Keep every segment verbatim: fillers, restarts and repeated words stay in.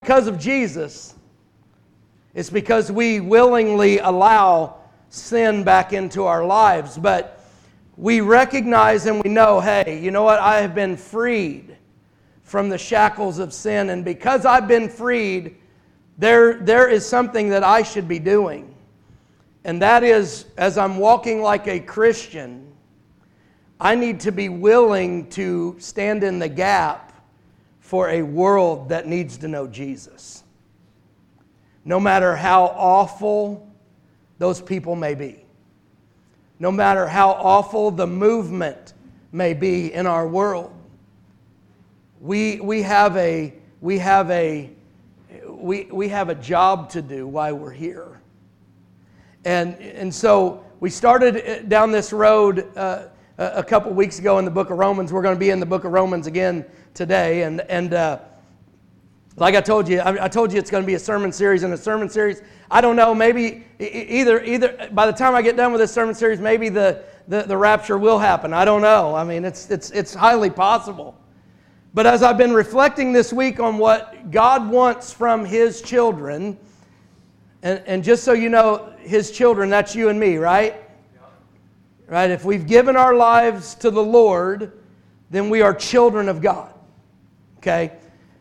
because of Jesus. It's because we willingly allow sin back into our lives. But we recognize and we know, hey, you know what? I have been freed from the shackles of sin. And because I've been freed, there, there is something that I should be doing. And that is, as I'm walking like a Christian, I need to be willing to stand in the gap for a world that needs to know Jesus. No matter how awful those people may be. No matter how awful the movement may be in our world. We, we have a, we have a, we, we have a job to do while we're here. And, and so we started down this road uh, a couple weeks ago in the book of Romans. We're going to be in the book of Romans again today. And, and uh, like I told you, I, I told you it's going to be a sermon series and a sermon series. I don't know, maybe either, either by the time I get done with this sermon series, maybe the, the, the rapture will happen. I don't know. I mean, it's, it's, it's highly possible. But as I've been reflecting this week on what God wants from His children, and, and just so you know, His children, that's you and me, right? Right? If we've given our lives to the Lord, then we are children of God. Okay?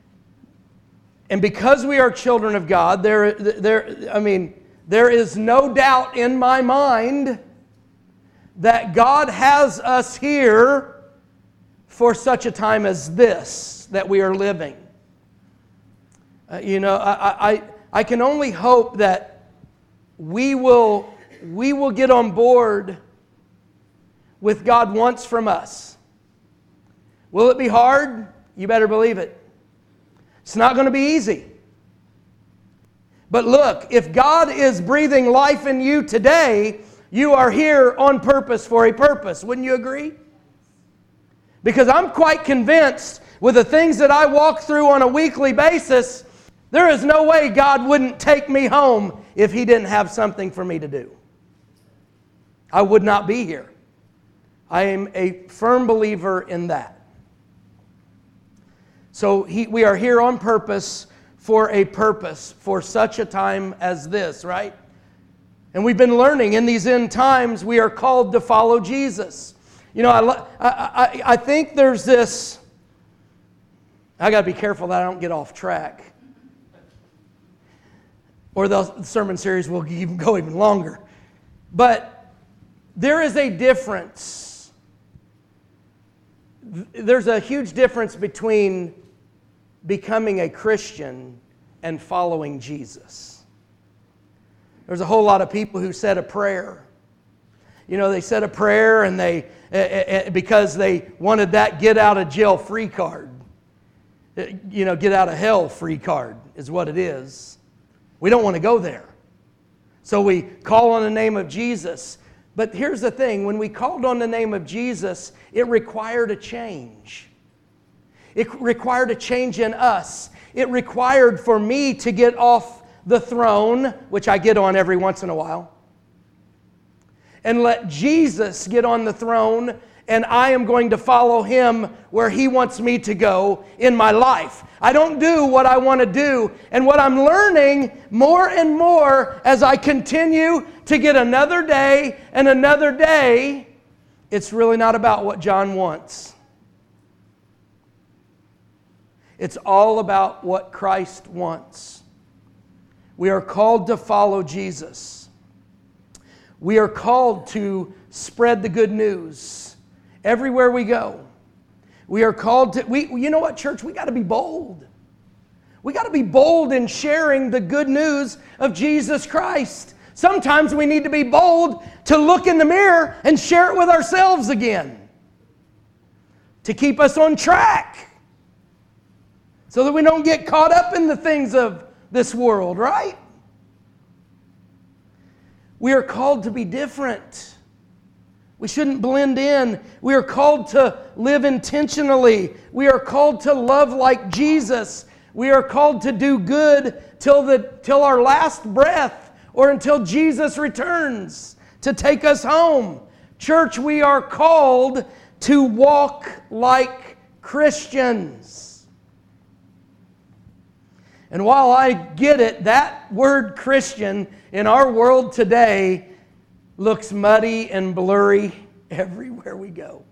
And because we are children of God, there, there, I mean, there is no doubt in my mind that God has us here for such a time as this that we are living. Uh, you know, I, I, I can only hope that we will, we will get on board with God wants from us. Will it be hard? You better believe it. It's not going to be easy. But look, if God is breathing life in you today, you are here on purpose for a purpose. Wouldn't you agree? Because I'm quite convinced with the things that I walk through on a weekly basis, there is no way God wouldn't take me home if He didn't have something for me to do. I would not be here. I am a firm believer in that. So he, we are here on purpose for a purpose, for such a time as this, right? And we've been learning in these end times we are called to follow Jesus. You know, I, I, I, I think there's this, I got to be careful that I don't get off track. Or the sermon series will even go even longer. But there is a difference. There's a huge difference between becoming a Christian and following Jesus. There's a whole lot of people who said a prayer. You know, they said a prayer and they uh, uh, because they wanted that get out of jail free card. Uh, you know, get out of hell free card is what it is. We don't want to go there. So we call on the name of Jesus. But here's the thing, when we called on the name of Jesus, it required a change. It required a change in us. It required for me to get off the throne, which I get on every once in a while, and let Jesus get on the throne, and I am going to follow Him where He wants me to go in my life. I don't do what I want to do. And what I'm learning more and more as I continue to get another day and another day, it's really not about what John wants. It's all about what Christ wants. We are called to follow Jesus. We are called to spread the good news everywhere we go. We are called to, we, you know what, church? We got to be bold. We got to be bold in sharing the good news of Jesus Christ. Sometimes we need to be bold to look in the mirror and share it with ourselves again. To keep us on track. So that we don't get caught up in the things of this world, right? We are called to be different. We shouldn't blend in. We are called to live intentionally. We are called to love like Jesus. We are called to do good till the till our last breath or until Jesus returns to take us home. Church, we are called to walk like Christians. And while I get it, that word Christian in our world today looks muddy and blurry everywhere we go.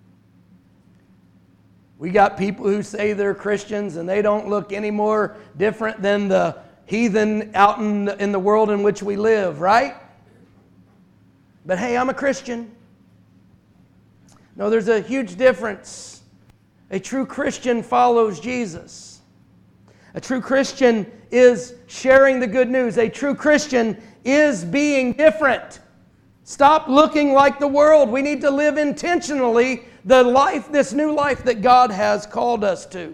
We got people who say they're Christians and they don't look any more different than the heathen out in the, in the world in which we live, right? But hey, I'm a Christian. No, there's a huge difference. A true Christian follows Jesus. A true Christian is sharing the good news. A true Christian is being different. Stop looking like the world. We need to live intentionally the life, this new life that God has called us to.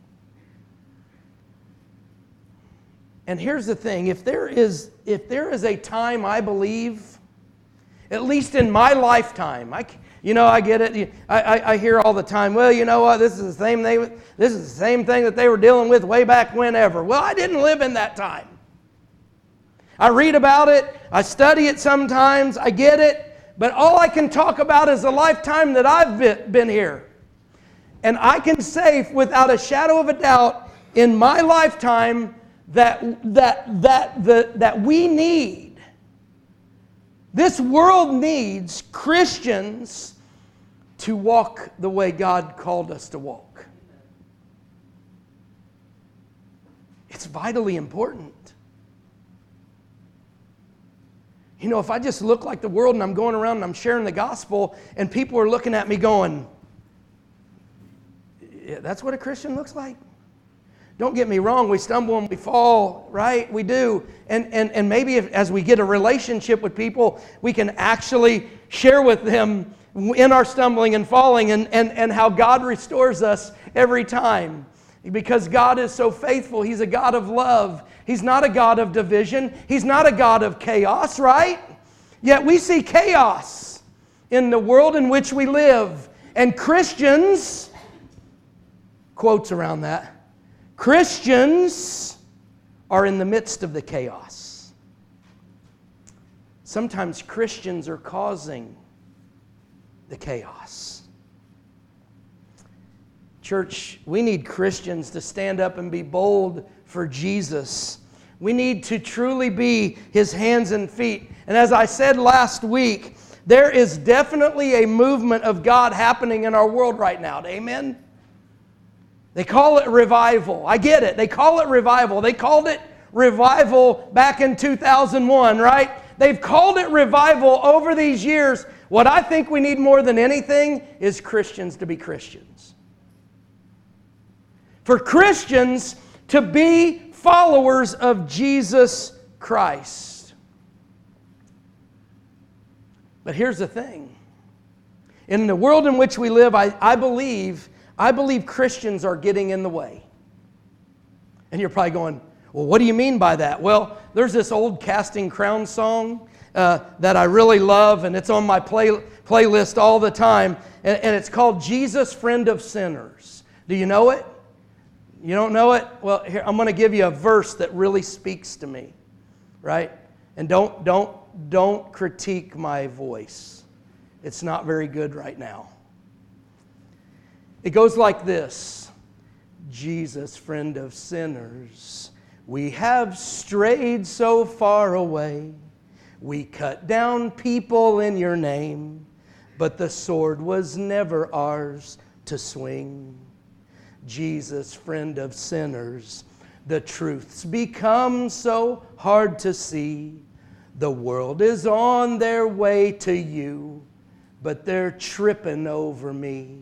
And here's the thing, if there is if there is a time, I believe, at least in my lifetime, I, you know, I get it. I, I, I hear all the time, well, you know what, this is the same they, this is the same thing that they were dealing with way back whenever. Well, I didn't live in that time. I read about it, I study it sometimes, I get it, but all I can talk about is the lifetime that I've been, been here. And I can say without a shadow of a doubt, in my lifetime, that that that the, that we need, this world needs Christians to walk the way God called us to walk. It's vitally important. You know, if I just look like the world and I'm going around and I'm sharing the gospel and people are looking at me going, yeah, that's what a Christian looks like? Don't get me wrong, we stumble and we fall, right? We do. And, and, and maybe if, as we get a relationship with people, we can actually share with them in our stumbling and falling and, and, and how God restores us every time. Because God is so faithful. He's a God of love. He's not a God of division. He's not a God of chaos, right? Yet we see chaos in the world in which we live. And Christians, quotes around that, Christians are in the midst of the chaos. Sometimes Christians are causing the chaos. Church, we need Christians to stand up and be bold for Jesus. We need to truly be His hands and feet. And as I said last week, there is definitely a movement of God happening in our world right now. Amen? They call it revival. I get it. They call it revival. They called it revival back in two thousand one, right? They've called it revival over these years. What I think we need more than anything is Christians to be Christians. For Christians to be followers of Jesus Christ. But here's the thing. In the world in which we live, I, I believe... I believe Christians are getting in the way. And you're probably going, well, what do you mean by that? Well, there's this old Casting Crowns song uh, that I really love, and it's on my play, playlist all the time, and, and it's called Jesus, Friend of Sinners. Do you know it? You don't know it? Well, here, I'm going to give you a verse that really speaks to me, right? And don't, don't, don't critique my voice. It's not very good right now. It goes like this. Jesus, friend of sinners, we have strayed so far away. We cut down people in your name, but the sword was never ours to swing. Jesus, friend of sinners, the truth's become so hard to see. The world is on their way to you, but they're tripping over me.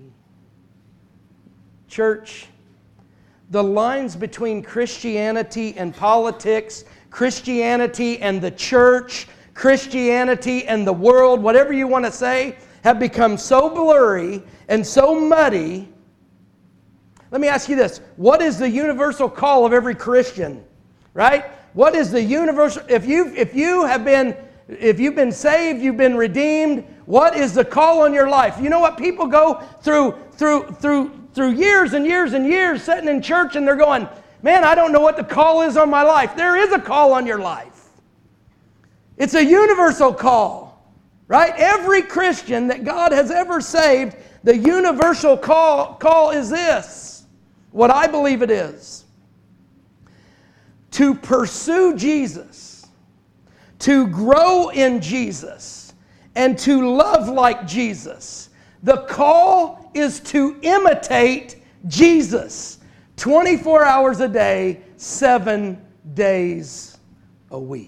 Church, the lines between Christianity and politics, Christianity and the church, Christianity and the world, whatever you want to say, have become so blurry and so muddy. Let me ask you this. What is the universal call of every Christian? Right? What is the universal, if you if you have been if you've been saved, you've been redeemed, what is the call on your life? You know what? People go through through through through years and years and years sitting in church and they're going, man, I don't know what the call is on my life. There is a call on your life. It's a universal call, right? Every Christian that God has ever saved, the universal call, call is this, what I believe it is. to pursue Jesus, to grow in Jesus, and to love like Jesus. The call is to imitate Jesus twenty-four hours a day, seven days a week.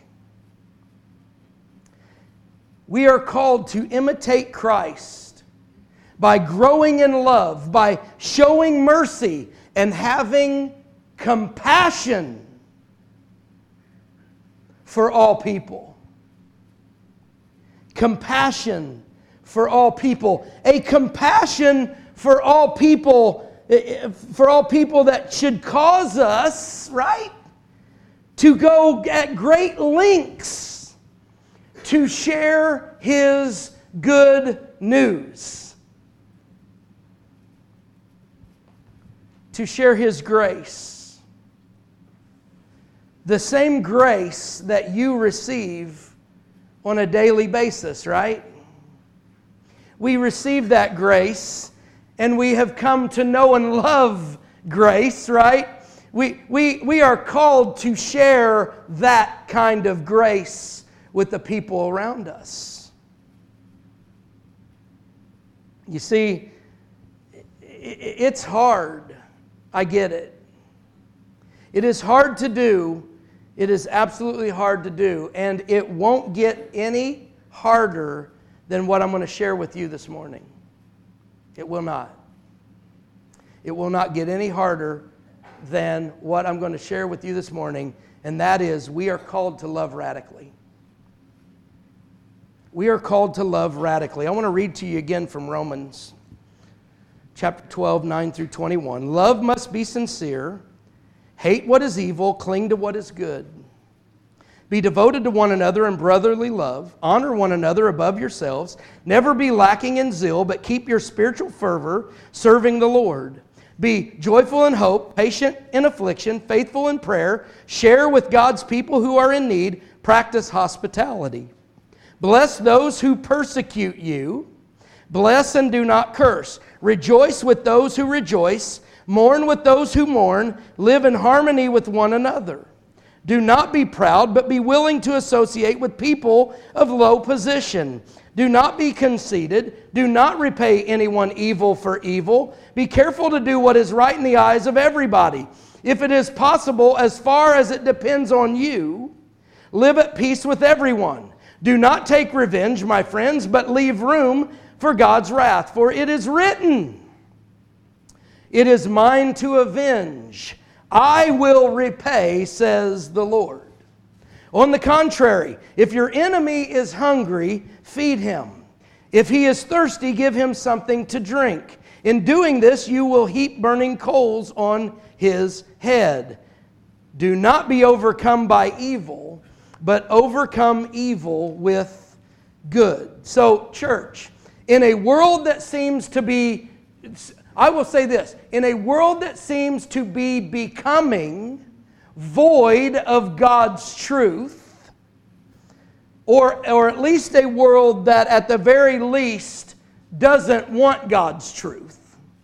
We are called to imitate Christ by growing in love, by showing mercy, and having compassion for all people. Compassion for all people. A compassion for all people, for all people that should cause us, right, to go at great lengths to share His good news, to share His grace. The same grace that you receive on a daily basis, right? We receive that grace, and we have come to know and love grace, right? We, we, we are called to share that kind of grace with the people around us. You see, it's hard. I get it. It is hard to do. It is absolutely hard to do. And it won't get any harder than what I'm going to share with you this morning. It will not. It will not get any harder than what I'm going to share with you this morning. And that is, we are called to love radically. We are called to love radically. I want to read to you again from Romans chapter twelve, nine through twenty-one. Love must be sincere. Hate what is evil. Cling to what is good. Be devoted to one another in brotherly love. Honor one another above yourselves. Never be lacking in zeal, but keep your spiritual fervor serving the Lord. Be joyful in hope, patient in affliction, faithful in prayer. Share with God's people who are in need. Practice hospitality. Bless those who persecute you. Bless and do not curse. Rejoice with those who rejoice. Mourn with those who mourn. Live in harmony with one another. Do not be proud, but be willing to associate with people of low position. Do not be conceited. Do not repay anyone evil for evil. Be careful to do what is right in the eyes of everybody. If it is possible, as far as it depends on you, live at peace with everyone. Do not take revenge, my friends, but leave room for God's wrath. For it is written, "It is mine to avenge. I will repay, says the Lord." On the contrary, if your enemy is hungry, feed him. If he is thirsty, give him something to drink. In doing this, you will heap burning coals on his head. Do not be overcome by evil, but overcome evil with good. So, church, in a world that seems to be, I will say this, in a world that seems to be becoming void of God's truth, or, or at least a world that at the very least doesn't want God's truth.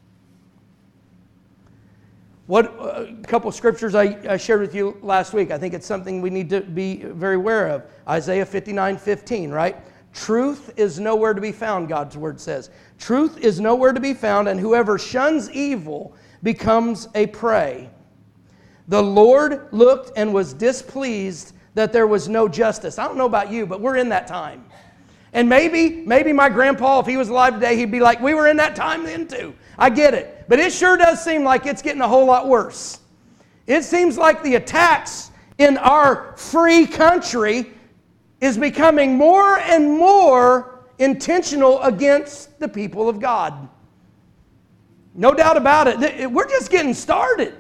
What a couple of scriptures I, I shared with you last week. I think it's something we need to be very aware of. Isaiah fifty-nine fifteen, right? Truth is nowhere to be found, God's word says. Truth is nowhere to be found, and whoever shuns evil becomes a prey. The Lord looked and was displeased that there was no justice. I don't know about you, but we're in that time. And maybe, maybe my grandpa, if he was alive today, he'd be like, we were in that time then too. I get it. But it sure does seem like it's getting a whole lot worse. It seems like the attacks in our free country is becoming more and more intentional against the people of God. No doubt about it. We're just getting started.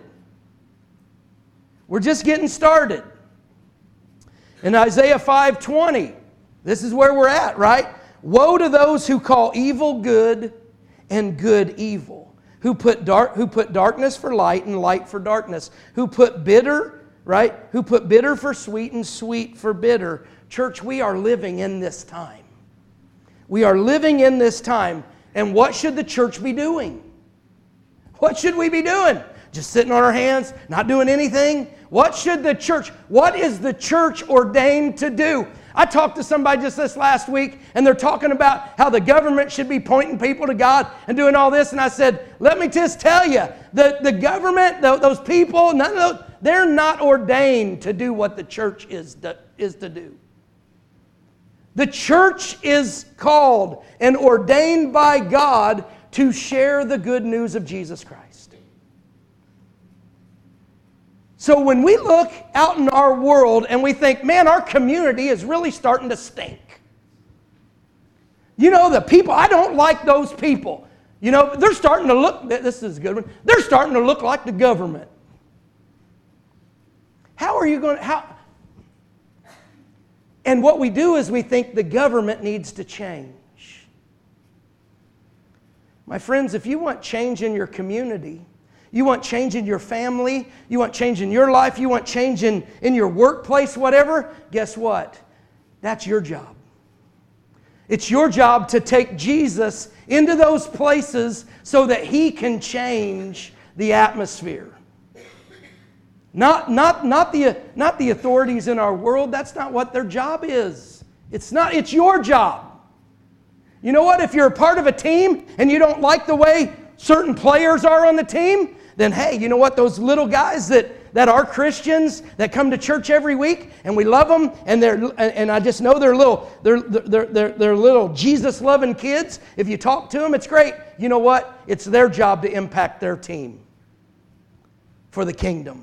We're just getting started. In Isaiah five twenty, this is where we're at, right? Woe to those who call evil good and good evil, who put dark, who put darkness for light and light for darkness, who put bitter, right? Who put bitter for sweet and sweet for bitter. Church, we are living in this time. We are living in this time. And what should the church be doing? What should we be doing? just sitting on our hands, not doing anything? What should the church, what is the church ordained to do? I talked to somebody just this last week, and they're talking about how the government should be pointing people to God and doing all this. And I said, let me just tell you, the, the government, the, those people, none of those, they're not ordained to do what the church is to, is to do. The church is called and ordained by God to share the good news of Jesus Christ. So when we look out in our world and we think, man, our community is really starting to stink. You know, the people, I don't like those people. You know, they're starting to look, this is a good one, they're starting to look like the government. How are you going to, how? And what we do is we think the government needs to change. My friends, if you want change in your community, you want change in your family, you want change in your life, you want change in, in your workplace, whatever, guess what? That's your job. It's your job to take Jesus into those places so that He can change the atmosphere. Not, not, not, the, not the authorities in our world. That's not what their job is. It's not, it's your job. You know what? If you're a part of a team and you don't like the way certain players are on the team, then hey, you know what? Those little guys that, that are Christians, that come to church every week, and we love them, and they're and I just know they're little, they're they're they're, they're little Jesus-loving kids. If you talk to them, it's great. You know what? It's their job to impact their team for the kingdom.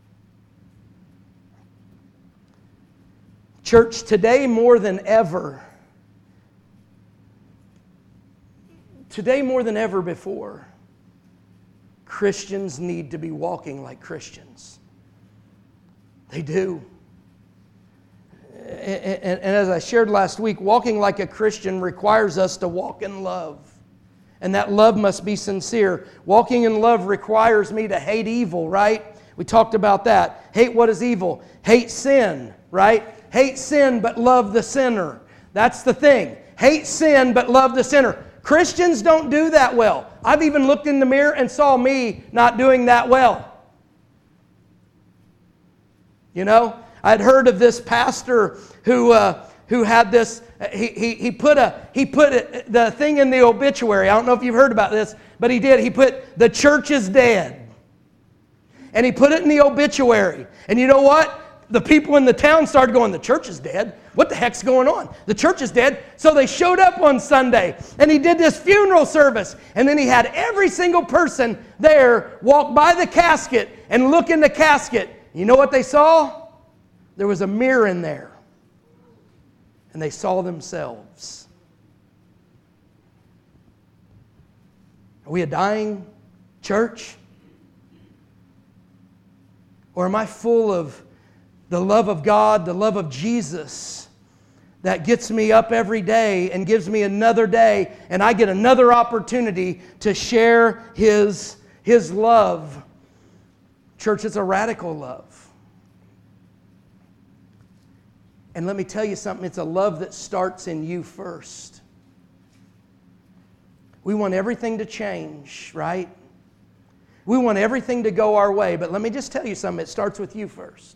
Church, today more than ever, today more than ever before, Christians need to be walking like Christians. They do. And, and, and as I shared last week, walking like a Christian requires us to walk in love. And that love must be sincere. Walking in love requires me to hate evil, right? We talked about that. Hate what is evil. Hate sin, right? Hate sin but love the sinner. That's the thing. Hate sin but love the sinner. Christians don't do that well. I've even looked in the mirror and saw me not doing that well. You know, I'd heard of this pastor who uh, who had this. He he he put a he put a, the thing in the obituary. I don't know if you've heard about this, but he did. He put "the church is dead," and he put it in the obituary. And you know what? The people in the town started going, "The church is dead. What the heck's going on? The church is dead." So they showed up on Sunday, and he did this funeral service. And then he had every single person there walk by the casket and look in the casket. You know what they saw? There was a mirror in there. And they saw themselves. Are we a dying church? Or am I full of the love of God, the love of Jesus that gets me up every day and gives me another day, and I get another opportunity to share His, His love? Church, it's a radical love. And let me tell you something, it's a love that starts in you first. We want everything to change, right? We want everything to go our way, but let me just tell you something, it starts with you first.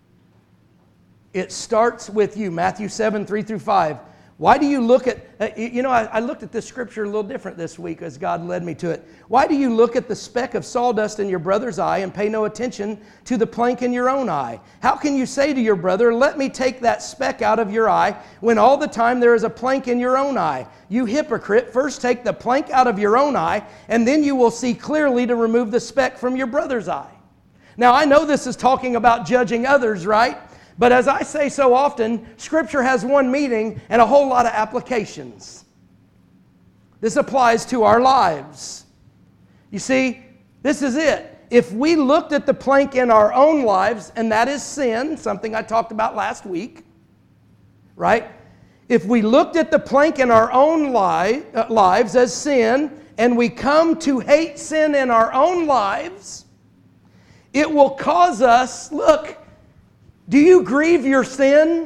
It starts with you. Matthew seven, three through five. Why do you look at, uh, you know, I, I looked at this scripture a little different this week as God led me to it. Why do you look at the speck of sawdust in your brother's eye and pay no attention to the plank in your own eye? How can you say to your brother, let me take that speck out of your eye, when all the time there is a plank in your own eye? You hypocrite, first take the plank out of your own eye, and then you will see clearly to remove the speck from your brother's eye. Now, I know this is talking about judging others, right? But as I say so often, Scripture has one meaning and a whole lot of applications. This applies to our lives. You see, this is it. If we looked at the plank in our own lives, and that is sin, something I talked about last week, right? If we looked at the plank in our own li- uh, lives as sin, and we come to hate sin in our own lives, it will cause us, look, do you grieve your sin?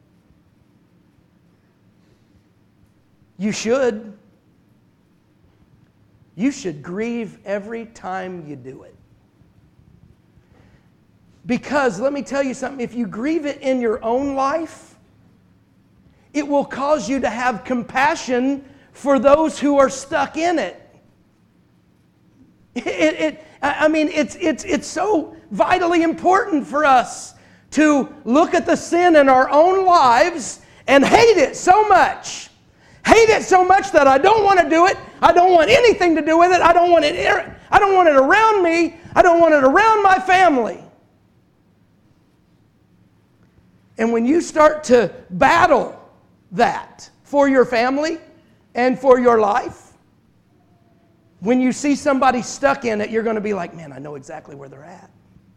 You should. You should grieve every time you do it. Because let me tell you something, if you grieve it in your own life, it will cause you to have compassion for those who are stuck in it. It, it I mean, it's, it's, it's so vitally important for us to look at the sin in our own lives and hate it so much. Hate it so much that I don't want to do it. I don't want anything to do with it. I don't want it, I don't want it around me. I don't want it around my family. And when you start to battle that for your family and for your life, when you see somebody stuck in it, you're going to be like, man, I know exactly where they're at.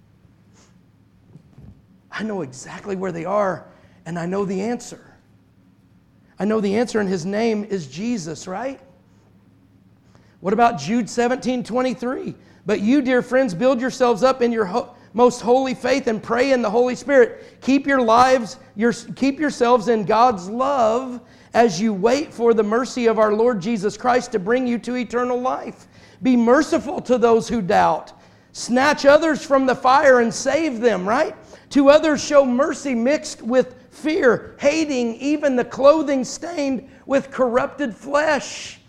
I know exactly where they are, and I know the answer. I know the answer, and His name is Jesus, right? What about Jude seventeen twenty-three? But you, dear friends, build yourselves up in your ho- most holy faith and pray in the Holy Spirit. Keep your lives, your, keep yourselves in God's love as you wait for the mercy of our Lord Jesus Christ to bring you to eternal life. Be merciful to those who doubt. Snatch others from the fire and save them, right? To others show mercy mixed with fear, hating even the clothing stained with corrupted flesh.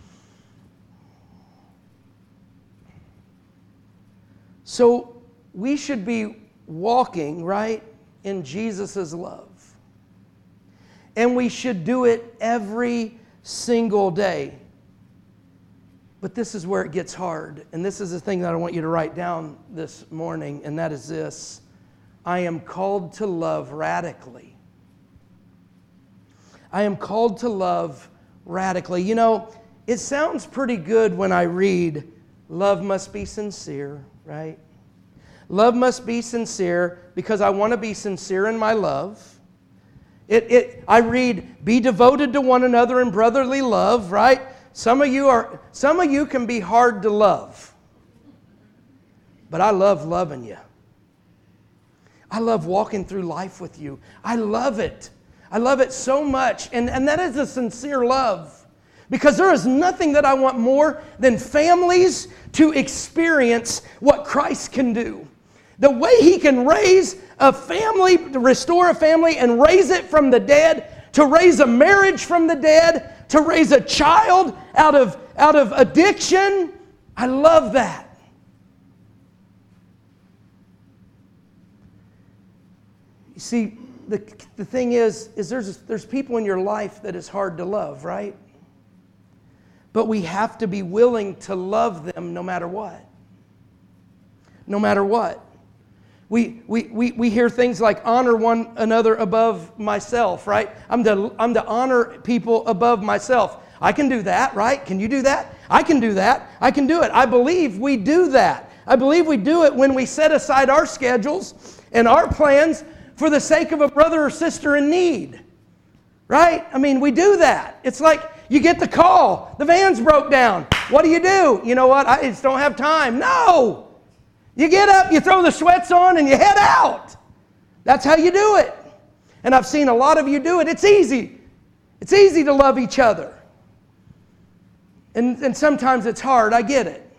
So we should be walking, right, in Jesus' love. And we should do it every single day. But this is where it gets hard. And this is the thing that I want you to write down this morning, and that is this. I am called to love radically. I am called to love radically. You know, it sounds pretty good when I read, love must be sincere, right? Love must be sincere because I want to be sincere in my love. It, it, I read, be devoted to one another in brotherly love, right? Some of you are, some of you can be hard to love. But I love loving you. I love walking through life with you. I love it. I love it so much. And, and that is a sincere love. Because there is nothing that I want more than families to experience what Christ can do. The way He can raise a family, to restore a family and raise it from the dead, to raise a marriage from the dead, to raise a child out of, out of addiction. I love that. You see, the, the thing is, is there's, there's people in your life that is hard to love, right? But we have to be willing to love them no matter what. No matter what. We, we, we, we hear things like honor one another above myself, right? I'm to, I'm to honor people above myself. I can do that, right? Can you do that? I can do that. I can do it. I believe we do that. I believe we do it when we set aside our schedules and our plans for the sake of a brother or sister in need, right? I mean, we do that. It's like you get the call. The van's broke down. What do you do? You know what? I just don't have time. No! You get up, you throw the sweats on, and you head out. That's how you do it. And I've seen a lot of you do it. It's easy. It's easy to love each other. And, and sometimes it's hard. I get it.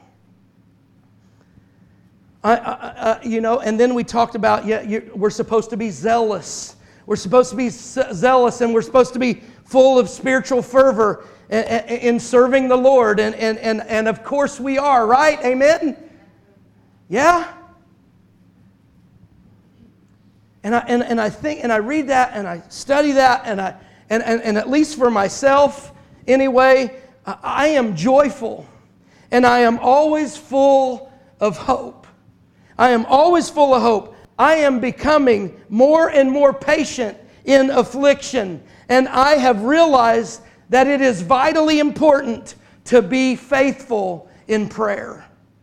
I, I, I, you know, and then we talked about, yeah, you, we're supposed to be zealous. We're supposed to be zealous, and we're supposed to be full of spiritual fervor in, in serving the Lord. And, and, and, and of course we are, right? Amen? Yeah? And I, and, and I think, and I read that, and I study that, and I and, and, and at least for myself, anyway, I, I am joyful, and I am always full of hope. I am always full of hope. I am becoming more and more patient in affliction, and I have realized that it is vitally important to be faithful in prayer.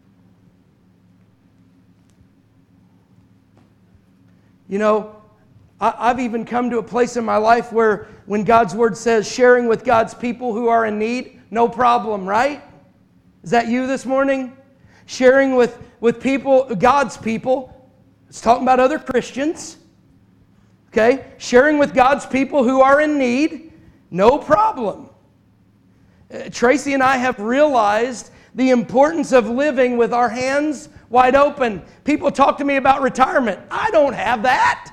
You know, I've even come to a place in my life where when God's Word says sharing with God's people who are in need, no problem, right? Is that you this morning? Sharing with, with people, God's people. It's talking about other Christians. Okay? Sharing with God's people who are in need, no problem. Uh, Tracy and I have realized the importance of living with our hands wide open. People talk to me about retirement. I don't have that.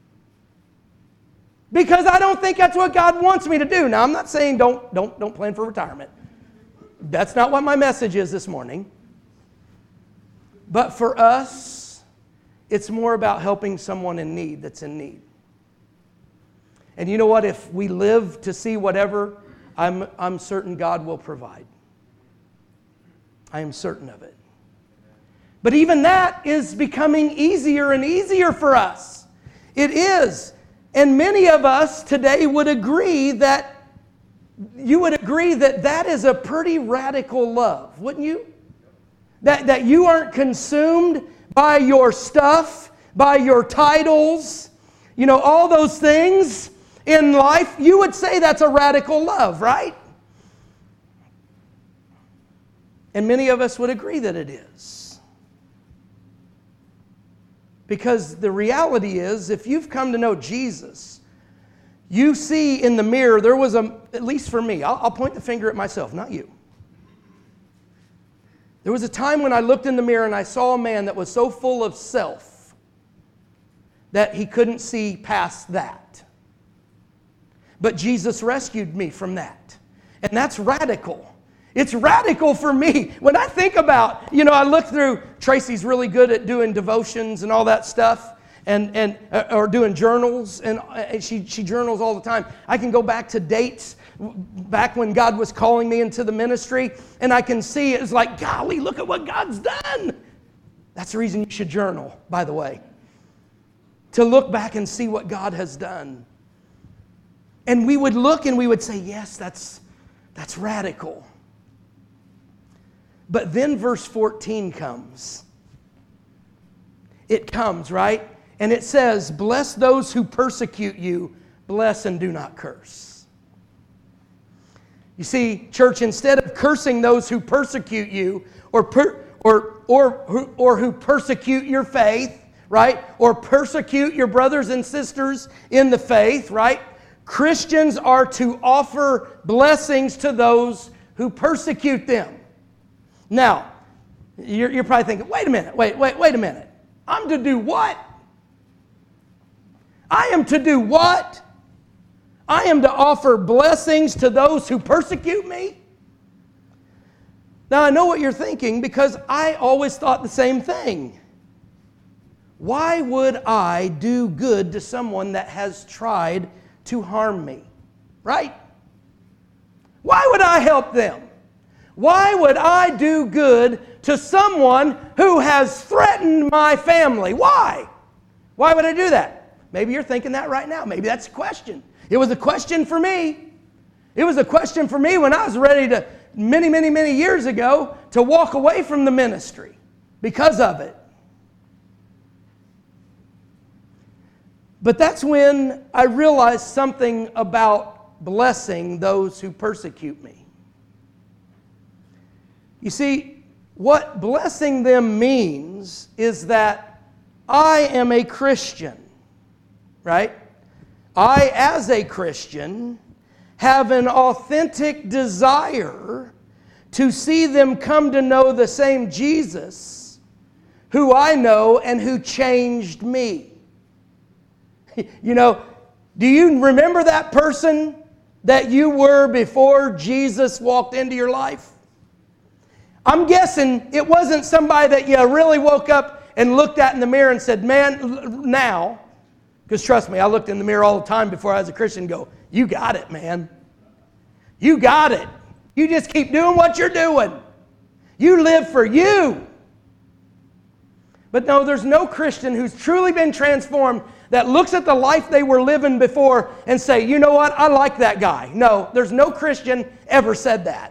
Because I don't think that's what God wants me to do. Now, I'm not saying don't, don't, don't plan for retirement. That's not what my message is this morning. But for us, it's more about helping someone in need that's in need. And you know what? If we live to see whatever, I'm, I'm certain God will provide. I am certain of it. But even that is becoming easier and easier for us. It is. And many of us today would agree that, you would agree that that is a pretty radical love, wouldn't you? That, that you aren't consumed by your stuff, by your titles, you know, all those things in life. You would say that's a radical love, right? And many of us would agree that it is. Because the reality is, if you've come to know Jesus, you see in the mirror, there was a, at least for me, I'll, I'll point the finger at myself, not you. There was a time when I looked in the mirror and I saw a man that was so full of self that he couldn't see past that. But Jesus rescued me from that. And that's radical. It's radical for me. When I think about, you know, I look through, Tracy's really good at doing devotions and all that stuff, and, and uh, or doing journals, and uh, she, she journals all the time. I can go back to dates, back when God was calling me into the ministry, and I can see it's like, golly, look at what God's done. That's the reason you should journal, by the way. To look back and see what God has done. And we would look and we would say, yes, that's, that's radical. But then verse fourteen comes. It comes, right? And it says, bless those who persecute you, bless and do not curse. You see, church, instead of cursing those who persecute you, or per, or or or who persecute your faith, right? Or persecute your brothers and sisters in the faith, right? Christians are to offer blessings to those who persecute them. Now, you're, you're probably thinking, wait a minute, wait, wait, wait a minute. I'm to do what? I am to do what? I am to offer blessings to those who persecute me? Now, I know what you're thinking, because I always thought the same thing. Why would I do good to someone that has tried to harm me? Right? Why would I help them? Why would I do good to someone who has threatened my family? Why? Why would I do that? Maybe you're thinking that right now. Maybe that's a question. It was a question for me. It was a question for me when I was ready to, many, many, many years ago, to walk away from the ministry because of it. But that's when I realized something about blessing those who persecute me. You see, what blessing them means is that I am a Christian, right? I, as a Christian, have an authentic desire to see them come to know the same Jesus who I know and who changed me. You know, do you remember that person that you were before Jesus walked into your life? I'm guessing it wasn't somebody that you really woke up and looked at in the mirror and said, man, now, because trust me, I looked in the mirror all the time before I was a Christian and go, you got it, man. You got it. You just keep doing what you're doing. You live for you. But no, there's no Christian who's truly been transformed that looks at the life they were living before and say, you know what, I like that guy. No, there's no Christian ever said that.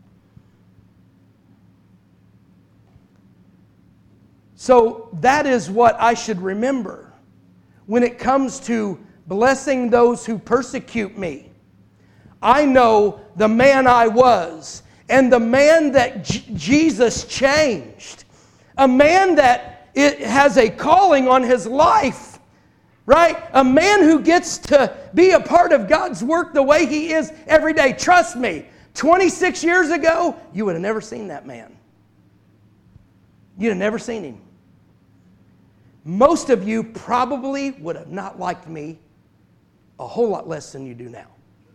So that is what I should remember when it comes to blessing those who persecute me. I know the man I was and the man that J- Jesus changed. A man that it has a calling on his life, right? A man who gets to be a part of God's work the way he is every day. Trust me, twenty-six years ago, you would have never seen that man. you'd have never seen him. Most of you probably would have not liked me a whole lot less than you do now.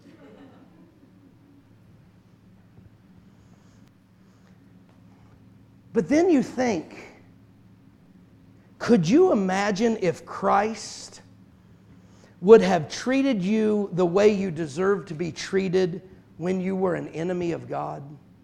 But then you think, could you imagine if Christ would have treated you the way you deserve to be treated when you were an enemy of God?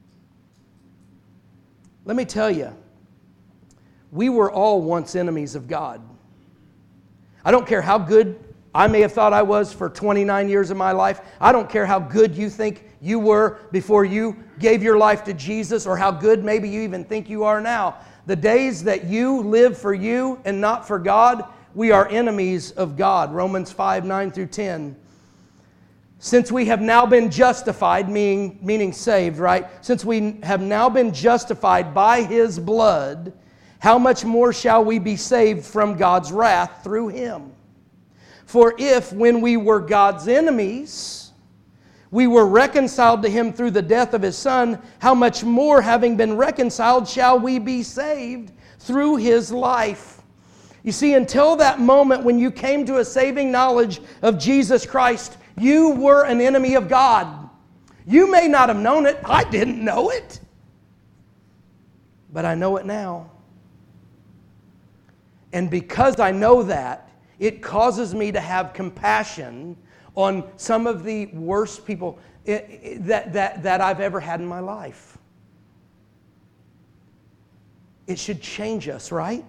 Let me tell you, we were all once enemies of God. I don't care how good I may have thought I was for twenty-nine years of my life. I don't care how good you think you were before you gave your life to Jesus, or how good maybe you even think you are now. The days that you live for you and not for God, we are enemies of God. Romans five, nine through ten. Since we have now been justified, meaning, meaning saved, right? Since we have now been justified by His blood, how much more shall we be saved from God's wrath through Him? For if, when we were God's enemies, we were reconciled to Him through the death of His Son, how much more, having been reconciled, shall we be saved through His life? You see, until that moment when you came to a saving knowledge of Jesus Christ, you were an enemy of God. You may not have known it. I didn't know it. But I know it now. And because I know that, it causes me to have compassion on some of the worst people that, that, that I've ever had in my life. It should change us, right?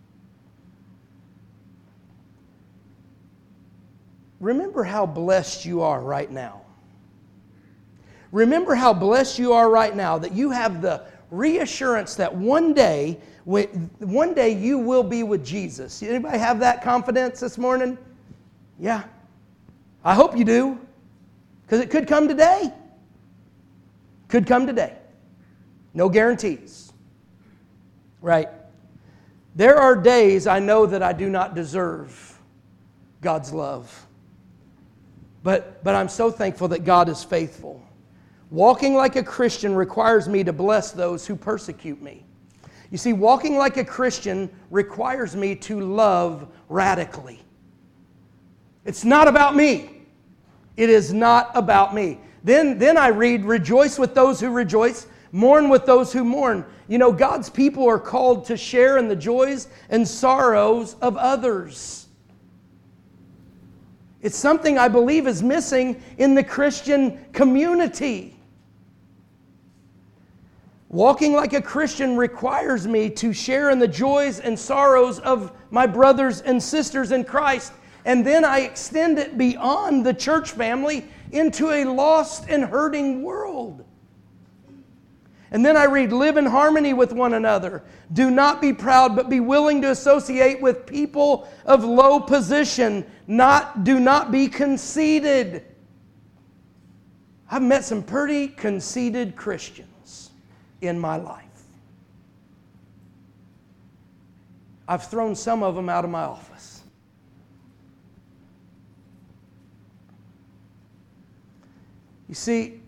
Remember how blessed you are right now. Remember how blessed you are right now, that you have the reassurance that one day, one day you will be with Jesus. Anybody have that confidence this morning? Yeah. I hope you do, because it could come today. Could come today. No guarantees. Right? There are days I know that I do not deserve God's love. But, but I'm so thankful that God is faithful. Walking like a Christian requires me to bless those who persecute me. You see, walking like a Christian requires me to love radically. It's not about me. It is not about me. Then, then I read, rejoice with those who rejoice, mourn with those who mourn. You know, God's people are called to share in the joys and sorrows of others. It's something I believe is missing in the Christian community. Walking like a Christian requires me to share in the joys and sorrows of my brothers and sisters in Christ. And then I extend it beyond the church family into a lost and hurting world. And then I read, live in harmony with one another. Do not be proud, but be willing to associate with people of low position. Not, do not be conceited. I've met some pretty conceited Christians in my life. I've thrown some of them out of my office. You see,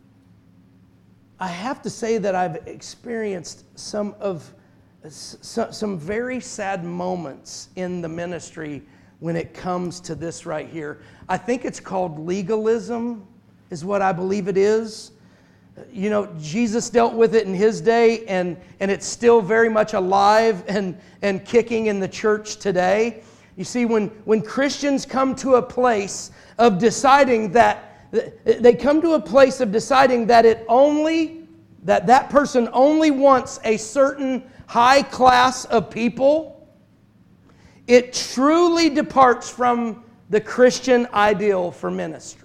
I have to say that I've experienced some of some very sad moments in the ministry when it comes to this right here. I think it's called legalism, is what I believe it is. You know, Jesus dealt with it in His day, and, and it's still very much alive and, and kicking in the church today. You see, when, when Christians come to a place of deciding that, they come to a place of deciding that it only, that that person only wants a certain high class of people, it truly departs from the Christian ideal for ministry.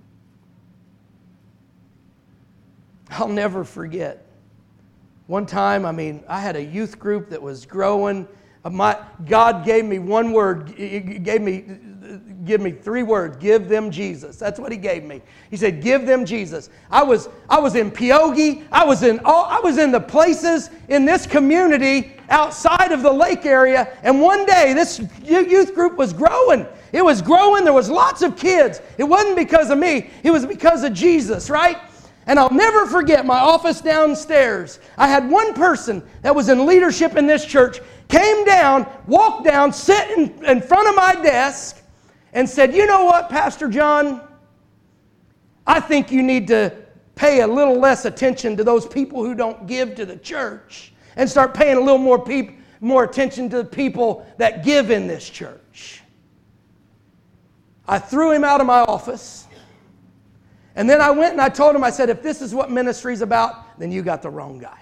I'll never forget. One time, I mean, I had a youth group that was growing. My, God gave me one word. He gave me, give me three words. Give them Jesus. That's what He gave me. He said, give them Jesus. I was, I was in Peogi. I was in all, I was in the places in this community outside of the lake area. And one day, this youth group was growing. It was growing. There was lots of kids. It wasn't because of me. It was because of Jesus, right? And I'll never forget my office downstairs. I had one person that was in leadership in this church, came down, walked down, sat in, in front of my desk, and said, you know what, Pastor John? I think you need to pay a little less attention to those people who don't give to the church and start paying a little more, peop- more attention to the people that give in this church. I threw him out of my office. And then I went and I told him, I said, if this is what ministry's about, then you got the wrong guy.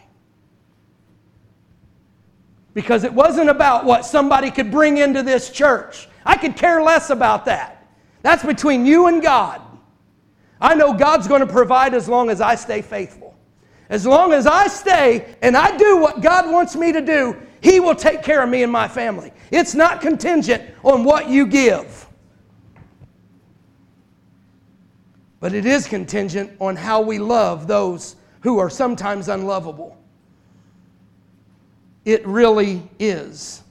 Because it wasn't about what somebody could bring into this church. I could care less about that. That's between you and God. I know God's going to provide as long as I stay faithful. As long as I stay and I do what God wants me to do, He will take care of me and my family. It's not contingent on what you give. But it is contingent on how we love those who are sometimes unlovable. It really is.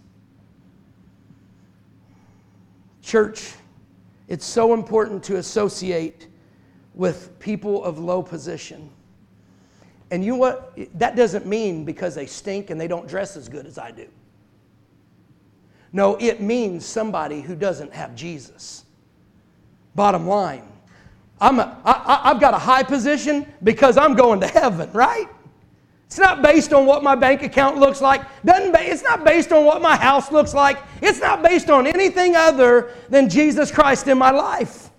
Church, it's so important to associate with people of low position. And you know what? That doesn't mean because they stink and they don't dress as good as I do. No, it means somebody who doesn't have Jesus. Bottom line. I'm a, I, I've got a high position because I'm going to heaven, right? It's not based on what my bank account looks like. Doesn't ba- it's not based on what my house looks like. It's not based on anything other than Jesus Christ in my life.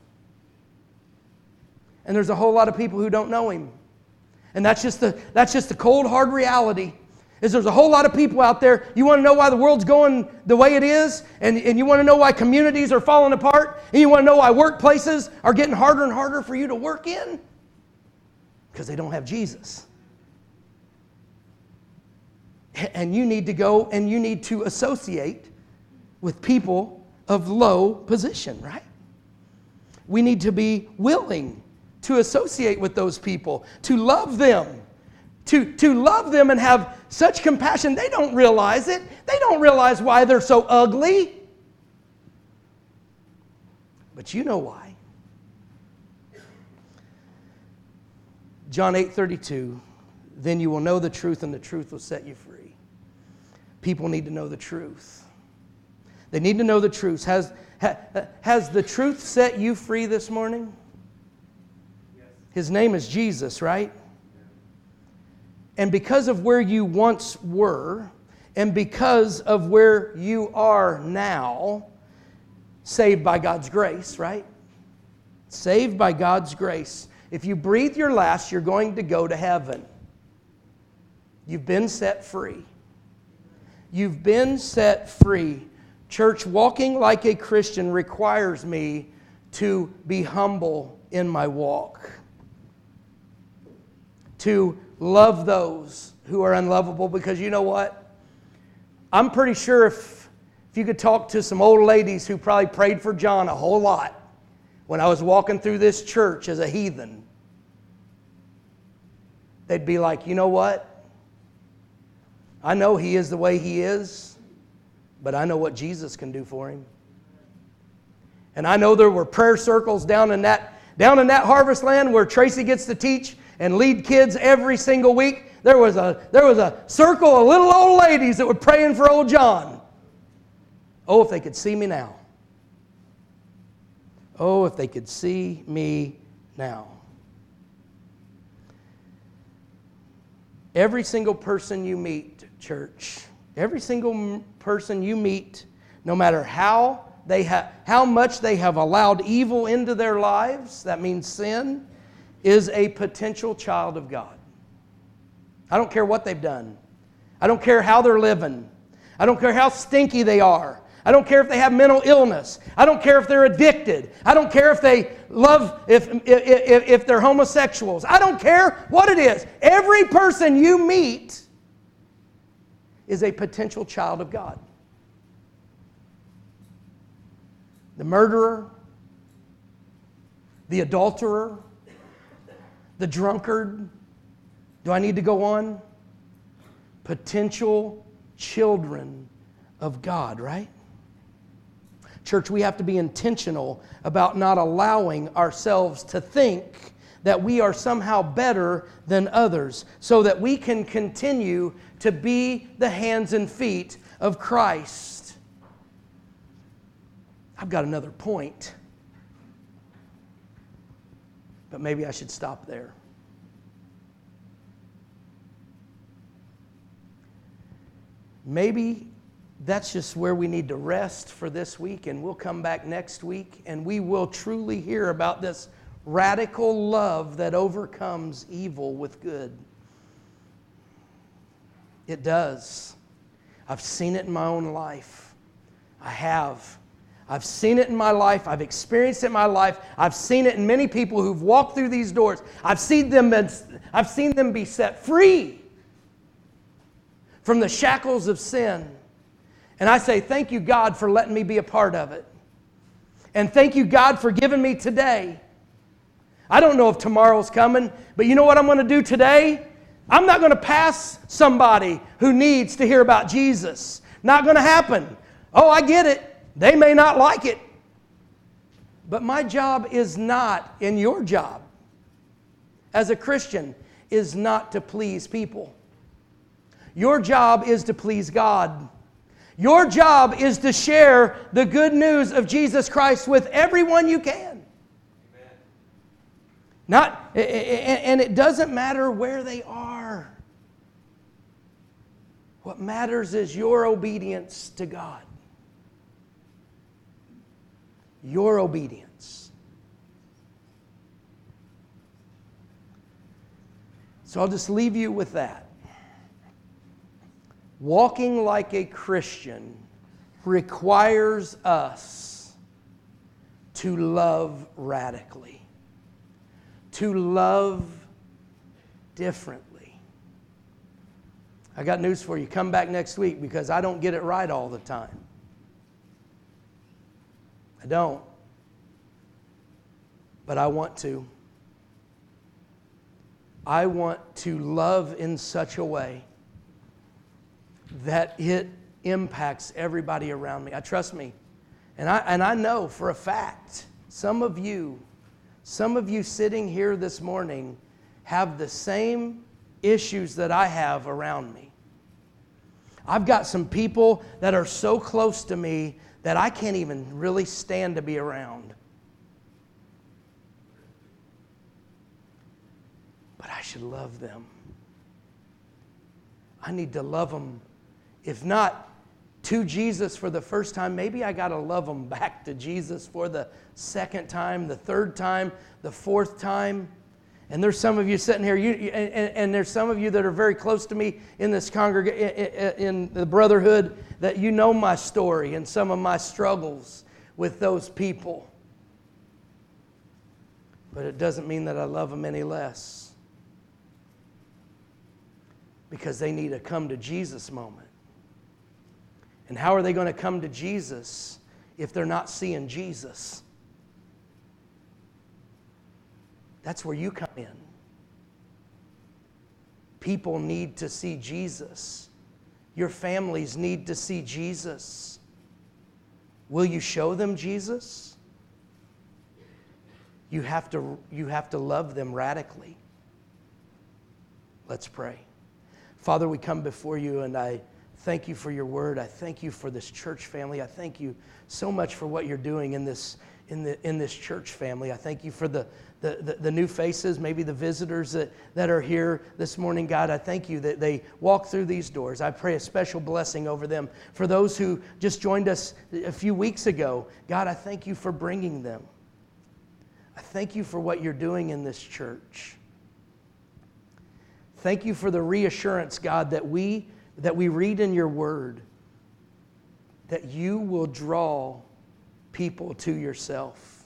And there's a whole lot of people who don't know Him. And that's just the, that's just the cold, hard reality. Is there's a whole lot of people out there. You want to know why the world's going the way it is? And, and you want to know why communities are falling apart? And you want to know why workplaces are getting harder and harder for you to work in? Because they don't have Jesus. And you need to go and you need to associate with people of low position, right? We need to be willing to associate with those people, to love them. To, to love them and have such compassion. They don't realize it. They don't realize why they're so ugly. But you know why. John eight thirty-two, then you will know the truth and the truth will set you free. People need to know the truth. They need to know the truth. Has, ha, has the truth set you free this morning? Yes. His name is Jesus, right? And because of where you once were, and because of where you are now, saved by God's grace, right? Saved by God's grace. If you breathe your last, you're going to go to heaven. You've been set free. You've been set free. Church, walking like a Christian requires me to be humble in my walk. To love those who are unlovable, because you know what? I'm pretty sure if, if you could talk to some old ladies who probably prayed for John a whole lot when I was walking through this church as a heathen, they'd be like, you know what? I know he is the way he is, but I know what Jesus can do for him. And I know there were prayer circles down in that, down in that harvest land where Tracy gets to teach and lead kids every single week. There was a there was a circle of little old ladies that were praying for old John. Oh, if they could see me now. Oh, if they could see me now. Every single person you meet, church, every single person you meet, no matter how they have, how much they have allowed evil into their lives, that means sin, is a potential child of God. I don't care what they've done. I don't care how they're living. I don't care how stinky they are. I don't care if they have mental illness. I don't care if they're addicted. I don't care if they love, if, if, if, if they're homosexuals. I don't care what it is. Every person you meet is a potential child of God. The murderer, the adulterer, the drunkard. Do I need to go on? Potential children of God, right? Church, we have to be intentional about not allowing ourselves to think that we are somehow better than others, so that we can continue to be the hands and feet of Christ. I've got another point, but maybe I should stop there. Maybe that's just where we need to rest for this week, and we'll come back next week and we will truly hear about this radical love that overcomes evil with good. It does. I've seen it in my own life. I have. I've seen it in my life. I've experienced it in my life. I've seen it in many people who've walked through these doors. I've seen them, I've seen them be set free from the shackles of sin. And I say, thank you, God, for letting me be a part of it. And thank you, God, for giving me today. I don't know if tomorrow's coming, but you know what I'm going to do today? I'm not going to pass somebody who needs to hear about Jesus. Not going to happen. Oh, I get it. They may not like it. But my job is not, and your job as a Christian is not to please people. Your job is to please God. Your job is to share the good news of Jesus Christ with everyone you can. Amen. Not, and it doesn't matter where they are. What matters is your obedience to God. Your obedience. So I'll just leave you with that. Walking like a Christian requires us to love radically, to love differently. I got news for you. Come back next week, because I don't get it right all the time. I don't. But I want to. I want to love in such a way that it impacts everybody around me. I trust me. And I and I know for a fact, some of you, some of you sitting here this morning have the same issues that I have around me. I've got some people that are so close to me that I can't even really stand to be around. But I should love them. I need to love them. If not to Jesus for the first time, maybe I got to love them back to Jesus for the second time, the third time, the fourth time. And there's some of you sitting here, you, and, and there's some of you that are very close to me in this congregation, in the brotherhood, that you know my story and some of my struggles with those people. But it doesn't mean that I love them any less, because they need a come to Jesus moment. And how are they going to come to Jesus if they're not seeing Jesus? That's where you come in. People need to see Jesus. Your families need to see Jesus. Will you show them Jesus? You have to, you have to love them radically. Let's pray. Father, we come before you, and I thank you for your word. I thank you for this church family. I thank you so much for what you're doing in this in the in this church family. I thank you for the the, the, the new faces, maybe the visitors that, that are here this morning. God, I thank you that they walk through these doors. I pray a special blessing over them. For those who just joined us a few weeks ago, God, I thank you for bringing them. I thank you for what you're doing in this church. Thank you for the reassurance, God, that we that we read in your word, that you will draw people to yourself.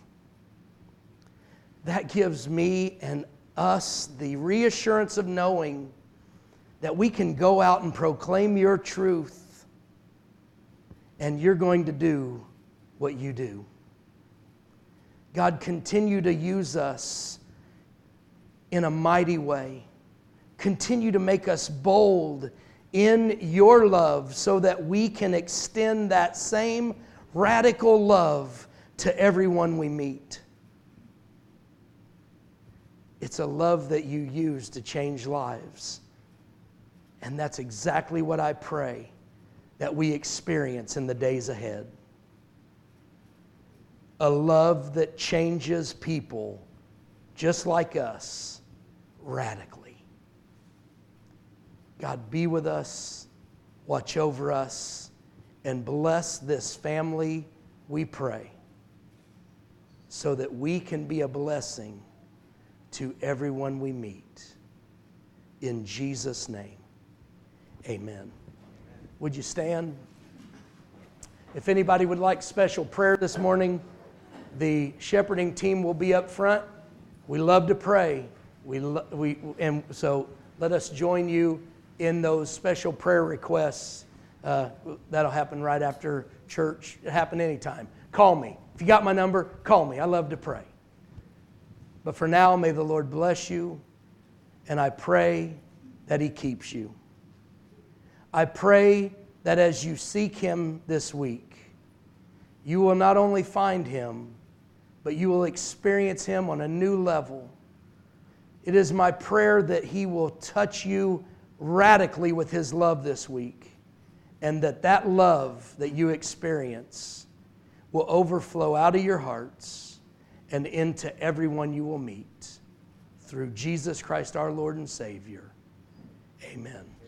That gives me and us the reassurance of knowing that we can go out and proclaim your truth, and you're going to do what you do. God, continue to use us in a mighty way. Continue to make us bold in your love so that we can extend that same radical love to everyone we meet. It's a love that you use to change lives. And that's exactly what I pray that we experience in the days ahead. A love that changes people just like us radically. God, be with us, watch over us, and bless this family, we pray, so that we can be a blessing to everyone we meet. In Jesus' name, amen. Would you stand? If anybody would like special prayer this morning, the shepherding team will be up front. We love to pray. We, lo- we and so let us join you in those special prayer requests. Uh, that'll happen right after church. It happen anytime. Call me. If you got my number, call me. I love to pray. But for now, may the Lord bless you, and I pray that He keeps you. I pray that as you seek Him this week, you will not only find Him, but you will experience Him on a new level. It is my prayer that He will touch you radically with His love this week, and that that love that you experience will overflow out of your hearts and into everyone you will meet. Through Jesus Christ our Lord and Savior. Amen.